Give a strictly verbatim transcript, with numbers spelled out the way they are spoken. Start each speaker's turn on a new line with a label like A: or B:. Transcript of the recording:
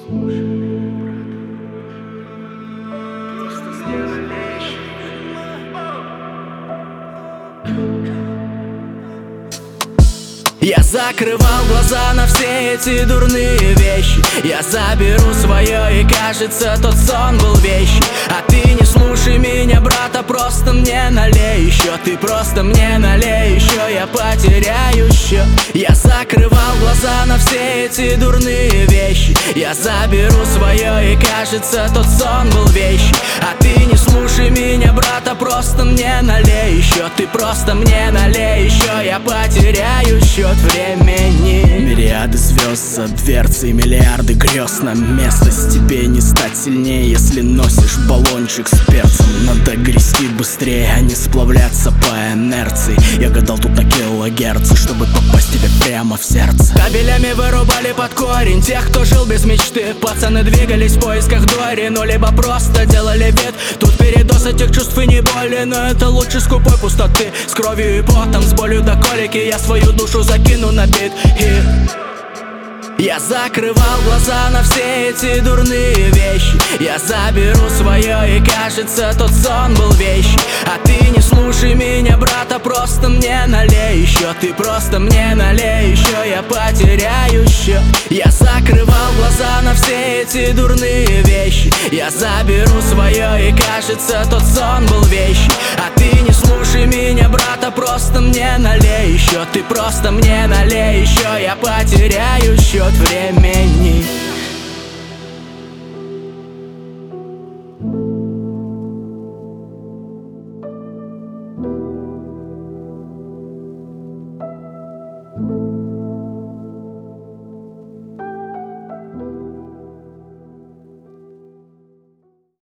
A: Я закрывал глаза на все эти дурные вещи. Я заберу свое, и кажется, тот сон был вещи. А ты не слушай меня, брата, просто мне налей еще. Ты просто мне налей еще, я потеряю счет. Я закрывал глаза на все эти дурные вещи. Я заберу свое, и кажется, тот сон был вещи. А ты не слушай меня, брата, просто мне налей еще. Ты просто мне налей еще, я потеряю счет времени. Мириады звезд за дверцей, миллиарды грез на местность. Тебе не стать сильнее, если носишь баллончик с перцем. Надо грести быстрее, а не сплавляться по инерции. Я гадал тут на килогерцы, чтобы попасть тебе прямо в сердце. Кабелями вырубали под корень тех, кто жил без мечты. Пацаны двигались в поисках дори, ну либо просто делали вид. Тут передоз этих чувств и не боли, но это лучше скупой пустоты. С кровью и потом, с болью до колики я свою душу закину на бит. И я закрывал глаза на все эти дурные вещи. Я заберу свое, и кажется, тот сон был вещи. А ты не слушай меня, брата, просто мне налей еще. Ты просто мне налей еще, я потеряю счет. Я закрывал глаза на все эти дурные вещи. Я заберу свое, и кажется, тот сон был вещи. А ты не слушай меня, брата, просто мне налей еще. Ты просто мне налей еще, я потеряю счет времени.